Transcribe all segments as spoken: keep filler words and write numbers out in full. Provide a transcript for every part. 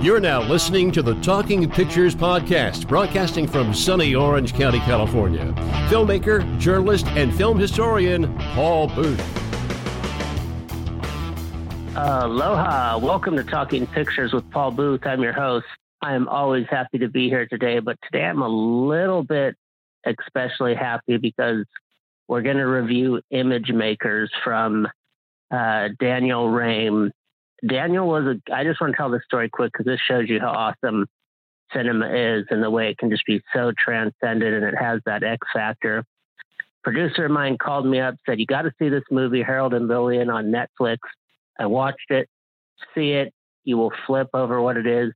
You're now listening to the Talking Pictures podcast, broadcasting from sunny Orange County, California. Filmmaker, journalist, and film historian Paul Booth. Aloha. Welcome to Talking Pictures with Paul Booth. I'm your host. I am always happy to be here today, but today I'm a little bit especially happy because we're going to review Image Makers from uh, Daniel Rame. Daniel was a, I just want to tell this story quick because this shows you how awesome cinema is and the way it can just be so transcendent and it has that X factor. Producer of mine called me up, said, you got to see this movie, Harold and Lillian, on Netflix. I watched it, see it, you will flip over what it is.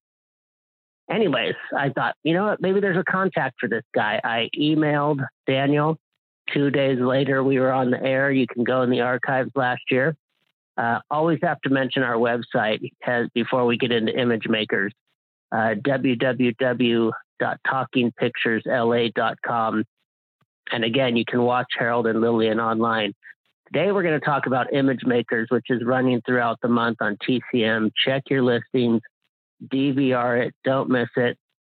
Anyways, I thought, you know what, maybe there's a contact for this guy. I emailed Daniel. Two days later, we were on the air. You can go in the archives last year. Uh, always have to mention our website has, before we get into Image Makers, uh, w w w dot talking pictures l a dot com. And again, you can watch Harold and Lillian online. Today, we're going to talk about Image Makers, which is running throughout the month on T C M. Check your listings, D V R it, don't miss it.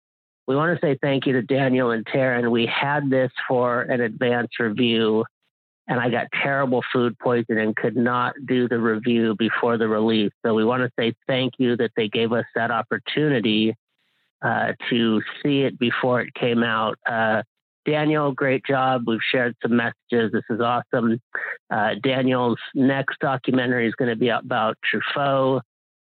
We want to say thank you to Daniel and Taryn. We had this for an advance review, and I got terrible food poisoning and could not do the review before the release. So we want to say thank you that they gave us that opportunity uh, to see it before it came out. Uh, Daniel, great job. We've shared some messages. This is awesome. Uh, Daniel's next documentary is going to be about Truffaut.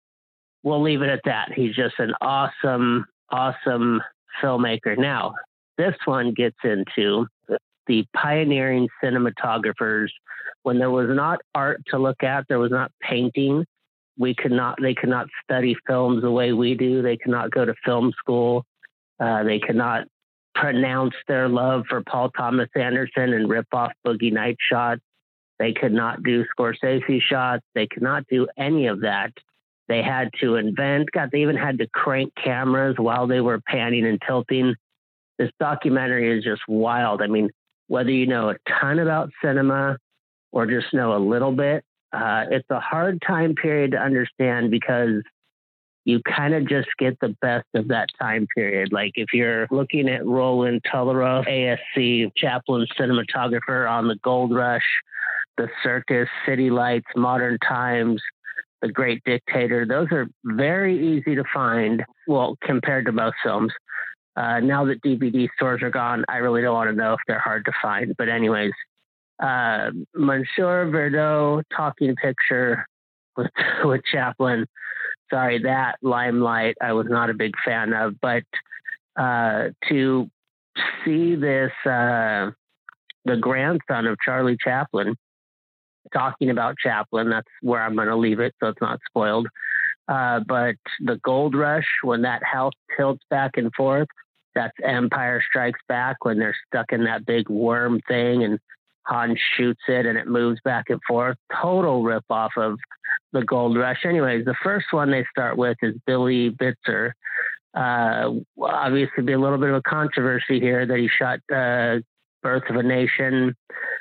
We'll leave it at that. He's just an awesome, awesome filmmaker. Now, this one gets into the pioneering cinematographers. When there was not art to look at, there was not painting. We could not, they could not study films the way we do. They could not go to film school. Uh, they could not pronounce their love for Paul Thomas Anderson and rip off Boogie Night shots. They could not do Scorsese shots. They could not do any of that. They had to invent, God, they even had to crank cameras while they were panning and tilting. This documentary is just wild. I mean, whether you know a ton about cinema or just know a little bit, uh, it's a hard time period to understand because you kind of just get the best of that time period. Like if you're looking at Roland Tularoff, A S C, Chaplin cinematographer on the Gold Rush, the Circus, City Lights, Modern Times, The Great Dictator, those are very easy to find, well, compared to most films. Uh, now that D V D stores are gone, I really don't want to know if they're hard to find. But anyways, uh, Monsieur Verdot talking picture with, with Chaplin. Sorry, that Limelight I was not a big fan of. But uh, to see this, uh, the grandson of Charlie Chaplin, talking about Chaplin, that's where I'm going to leave it so it's not spoiled. Uh, but the Gold Rush, when that house tilts back and forth, that's Empire Strikes Back when they're stuck in that big worm thing and Han shoots it and it moves back and forth. Total ripoff of the Gold Rush. Anyways, the first one they start with is Billy Bitzer. Uh, obviously, be a little bit of a controversy here that he shot uh, Birth of a Nation,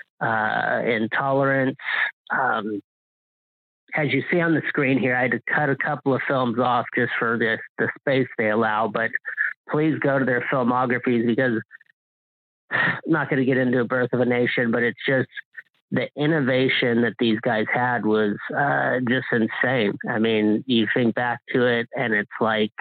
uh, Intolerance. Um, As you see on the screen here, I had to cut a couple of films off just for this, the space they allow, but please go to their filmographies because I'm not going to get into Birth of a Nation, but it's just the innovation that these guys had was uh, just insane. I mean, you think back to it and it's like,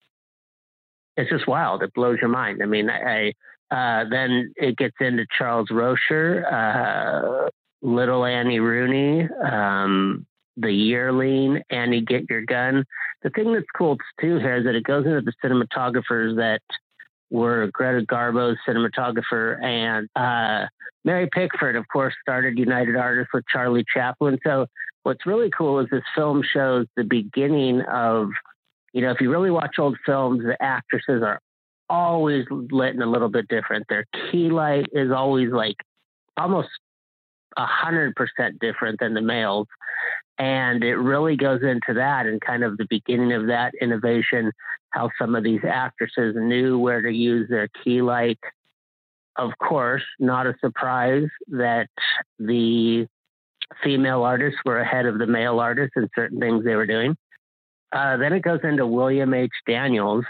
it's just wild. It blows your mind. I mean, I, uh, then it gets into Charles Rocher, uh, Little Annie Rooney, um, The Yearling, Annie Get Your Gun. The thing that's cool too here is that it goes into the cinematographers that were Greta Garbo's cinematographer, and uh, Mary Pickford, of course, started United Artists with Charlie Chaplin. So what's really cool is this film shows the beginning of, you know, if you really watch old films, the actresses are always lit in a little bit different. Their key light is always like almost a hundred percent different than the males. And it really goes into that and kind of the beginning of that innovation, how some of these actresses knew where to use their key light. Of course, not a surprise that the female artists were ahead of the male artists in certain things they were doing. Uh, then it goes into William H. Daniels,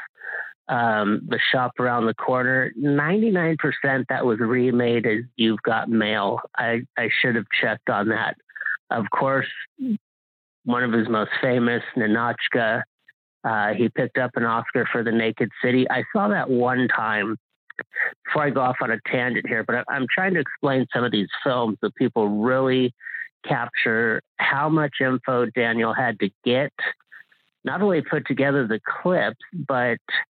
um, The Shop Around the Corner. ninety-nine percent that was remade as You've Got Mail. I, I should have checked on that. Of course, one of his most famous, Ninotchka. Uh, he picked up an Oscar for The Naked City. I saw that one time. Before I go off on a tangent here, but I'm trying to explain some of these films that people really capture how much info Daniel had to get, not only put together the clips, but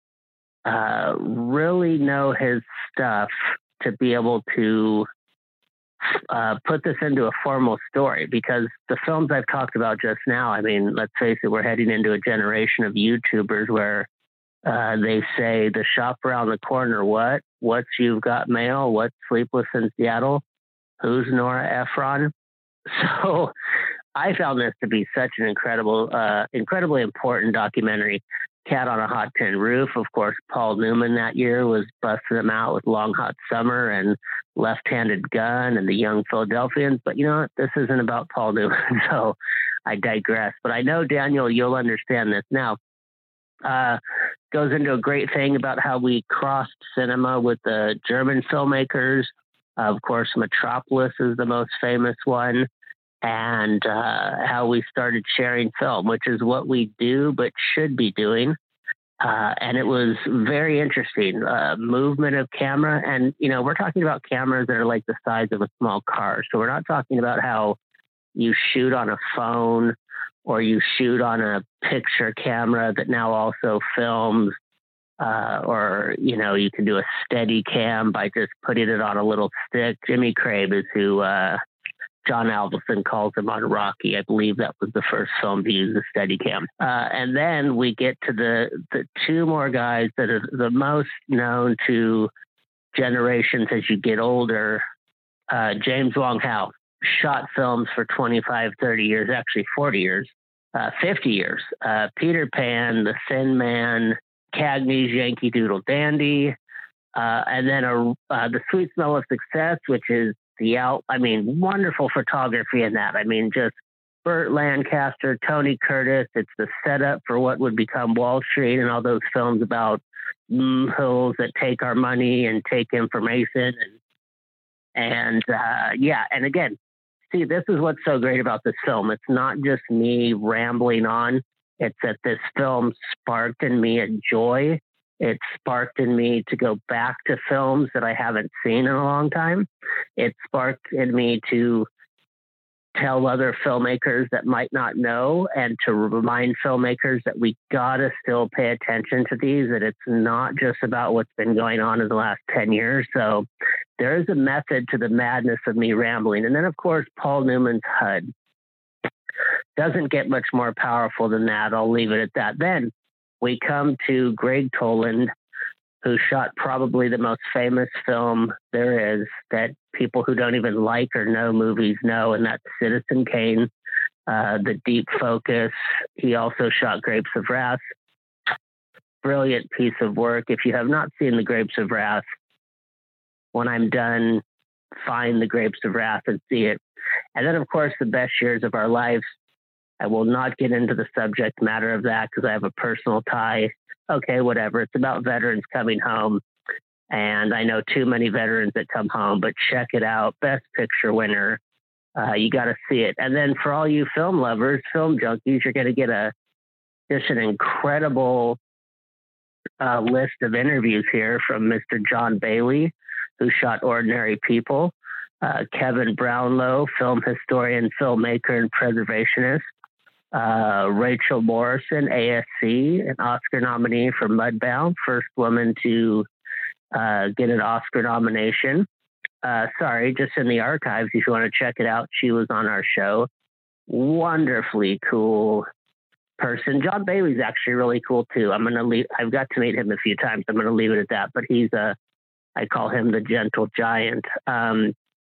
uh, really know his stuff to be able to uh, put this into a formal story. Because the films I've talked about just now, I mean, let's face it, we're heading into a generation of YouTubers where Uh, they say The Shop Around the Corner. What? What's You've Got Mail? What's Sleepless in Seattle? Who's Nora Ephron? So I found this to be such an incredible, uh, incredibly important documentary. Cat on a Hot Tin Roof. Of course, Paul Newman that year was busting them out with Long Hot Summer and Left-Handed Gun and The Young Philadelphians. But you know what? This isn't about Paul Newman, so I digress. But I know, Daniel, you'll understand this now. Uh, goes into a great thing about how we crossed cinema with the German filmmakers. Uh, of course, Metropolis is the most famous one, and uh, how we started sharing film, which is what we do but should be doing. Uh, and it was very interesting. Uh, movement of camera, and you know, we're talking about cameras that are like the size of a small car. So we're not talking about how you shoot on a phone or you shoot on a picture camera that now also films, uh, or, you know, you can do a steady cam by just putting it on a little stick. Jimmy Crabe is who uh, John Avildsen calls him on Rocky. I believe that was the first film to use the steady cam. Uh, and then we get to the, the two more guys that are the most known to generations as you get older. Uh, James Wong Howe shot films for twenty-five, thirty years, actually forty years, uh, fifty years. Uh, Peter Pan, The Thin Man, Cagney's Yankee Doodle Dandy, uh, and then a, uh, The Sweet Smell of Success, which is the out, I mean, wonderful photography in that. I mean, just Burt Lancaster, Tony Curtis. It's the setup for what would become Wall Street and all those films about mm, hills that take our money and take information. And, and uh, yeah, and again, see, this is what's so great about this film. It's not just me rambling on. It's that this film sparked in me a joy. It sparked in me to go back to films that I haven't seen in a long time. It sparked in me to tell other filmmakers that might not know, and to remind filmmakers that we gotta still pay attention to these, that it's not just about what's been going on in the last ten years. So there is a method to the madness of me rambling. And then, of course, Paul Newman's H U D. Doesn't get much more powerful than that. I'll leave it at that. Then we come to Gregg Toland, who shot probably the most famous film there is that people who don't even like or know movies know, and that's Citizen Kane, uh, The Deep Focus. He also shot Grapes of Wrath. Brilliant piece of work. If you have not seen The Grapes of Wrath, when I'm done, find The Grapes of Wrath and see it. And then, of course, The Best Years of Our Lives. I will not get into the subject matter of that because I have a personal tie. Okay, whatever. It's about veterans coming home. And I know too many veterans that come home, but check it out. Best Picture winner. Uh, you got to see it. And then for all you film lovers, film junkies, you're going to get a just an incredible uh, list of interviews here from Mister John Bailey, who shot Ordinary People. Uh, Kevin Brownlow, film historian, filmmaker, and preservationist. Uh, Rachel Morrison, A S C, an Oscar nominee for Mudbound, first woman to uh, get an Oscar nomination. Uh, sorry, just in the archives, if you want to check it out, she was on our show. Wonderfully cool person. John Bailey's actually really cool too. I'm gonna leave. I've got to meet him a few times. I'm gonna leave it at that. But he's a, I call him the gentle giant. Um,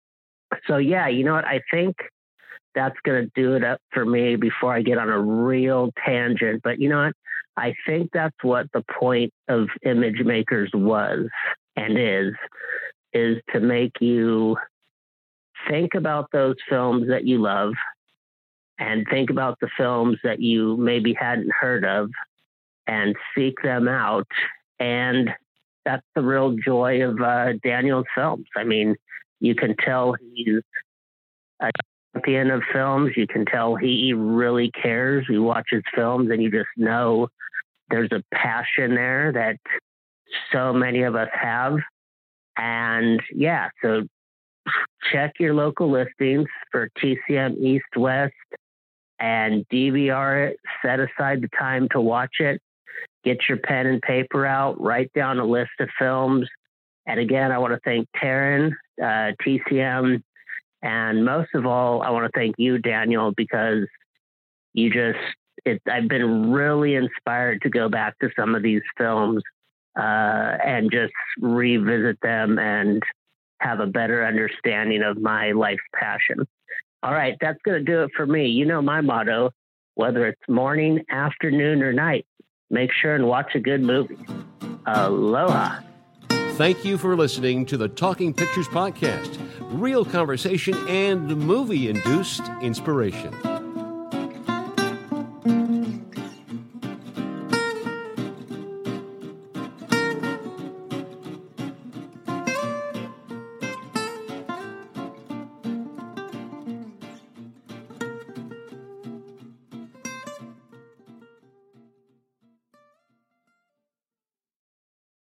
so yeah, you know what? I think that's going to do it up for me before I get on a real tangent. But you know what? I think that's what the point of Image Makers was and is, is to make you think about those films that you love, and think about the films that you maybe hadn't heard of and seek them out. And that's the real joy of uh, Daniel's films. I mean, you can tell he's a champion of films. You can tell he really cares. You watch his films and you just know there's a passion there that so many of us have. And yeah, so check your local listings for T C M East West and D V R it. Set aside the time to watch it. Get your pen and paper out. Write down a list of films. And again, I want to thank Taryn, uh, T C M, and most of all, I want to thank you, Daniel, because you just, it, I've been really inspired to go back to some of these films uh, and just revisit them and have a better understanding of my life's passion. All right, that's going to do it for me. You know my motto, whether it's morning, afternoon, or night, make sure and watch a good movie. Aloha. Thank you for listening to the Talking Pictures Podcast. Real conversation and movie-induced inspiration.